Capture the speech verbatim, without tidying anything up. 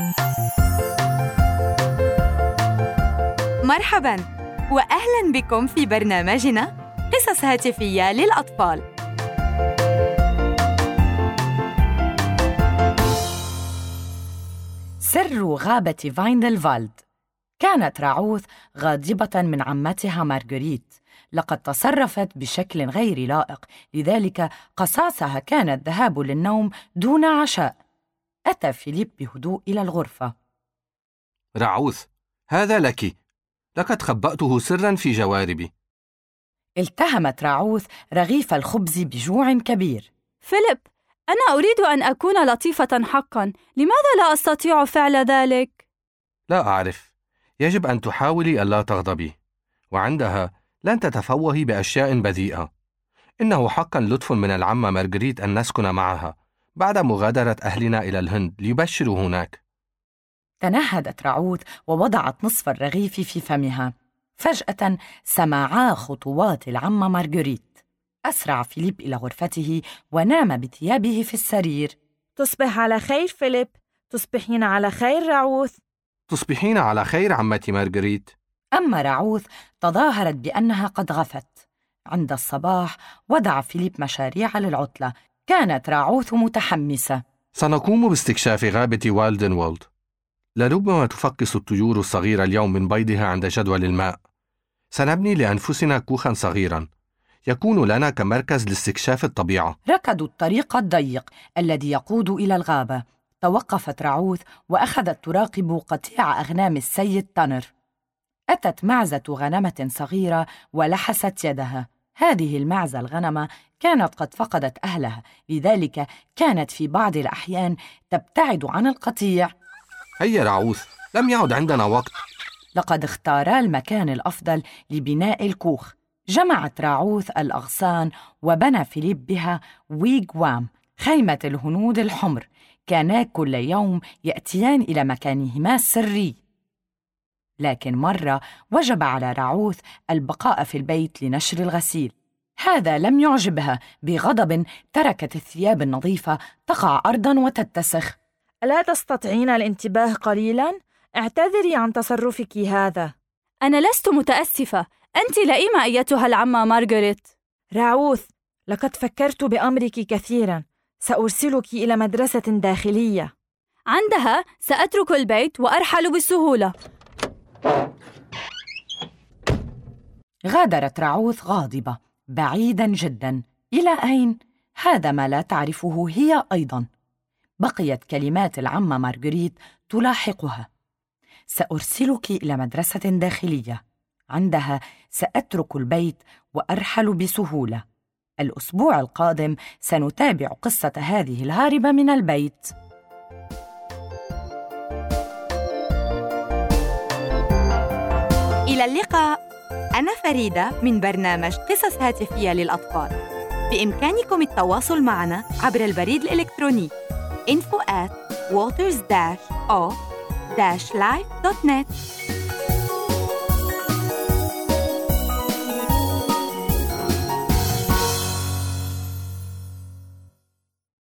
مرحباً وأهلاً بكم في برنامجنا قصص هاتفية للأطفال. سر غابة فايندلفالد. كانت راعوث غاضبة من عمتها مارغريت، لقد تصرفت بشكل غير لائق، لذلك قصاصها كان الذهاب للنوم دون عشاء. أتى فيليب بهدوء إلى الغرفة. راعوث، هذا لك، لقد خبأته سراً في جواربي. التهمت راعوث رغيف الخبز بجوع كبير. فيليب، أنا أريد أن أكون لطيفة حقاً، لماذا لا أستطيع فعل ذلك؟ لا أعرف، يجب أن تحاولي ألا تغضبي، وعندها لن تتفوهي بأشياء بذيئة. إنه حقاً لطف من العمة مارغريت أن نسكن معها بعد مغادرة أهلنا إلى الهند ليبشروا هناك. تنهدت راعوث ووضعت نصف الرغيف في فمها. فجأة سمعا خطوات العمة مارغريت. أسرع فيليب إلى غرفته ونام بثيابه في السرير. تصبح على خير فيليب. تصبحين على خير راعوث. تصبحين على خير عمتي مارغريت. أما راعوث تظاهرت بأنها قد غفت. عند الصباح وضع فيليب مشاريع للعطلة. كانت راعوث متحمسة. سنقوم باستكشاف غابة والدنولد. لربما تفقس الطيور الصغيرة اليوم من بيضها عند جدول الماء. سنبني لأنفسنا كوخاً صغيراً يكون لنا كمركز لاستكشاف الطبيعة. ركضوا الطريق الضيق الذي يقود إلى الغابة. توقفت راعوث وأخذت تراقب قطيع أغنام السيد تانر. أتت معزة غنمة صغيرة ولحست يدها. هذه المعزة الغنمة كانت قد فقدت أهلها، لذلك كانت في بعض الأحيان تبتعد عن القطيع. هيا راعوث، لم يعد عندنا وقت. لقد اختارا المكان الأفضل لبناء الكوخ. جمعت راعوث الأغصان وبنى فيليب بها ويغوام، خيمة الهنود الحمر. كانا كل يوم يأتيان إلى مكانهما السري. لكن مرة وجب على راعوث البقاء في البيت لنشر الغسيل. هذا لم يعجبها. بغضب تركت الثياب النظيفة تقع أرضاً وتتسخ. ألا تستطيعين الانتباه قليلاً؟ اعتذري عن تصرفك هذا. أنا لست متأسفة، أنت لئيمة أيتها العمة مارغريت. راعوث، لقد فكرت بأمرك كثيراً. سأرسلك إلى مدرسة داخلية. عندها سأترك البيت وأرحل بسهولة. غادرت راعوث غاضبة بعيداً جداً. إلى أين؟ هذا ما لا تعرفه هي أيضاً. بقيت كلمات العمة مارغريت تلاحقها. سأرسلك إلى مدرسة داخلية. عندها سأترك البيت وأرحل بسهولة. الأسبوع القادم سنتابع قصة هذه الهاربة من البيت. إلى اللقاء. أنا فريدة من برنامج قصص هاتفية للأطفال. بإمكانكم التواصل معنا عبر البريد الإلكتروني info at waters dash o dash life dot net.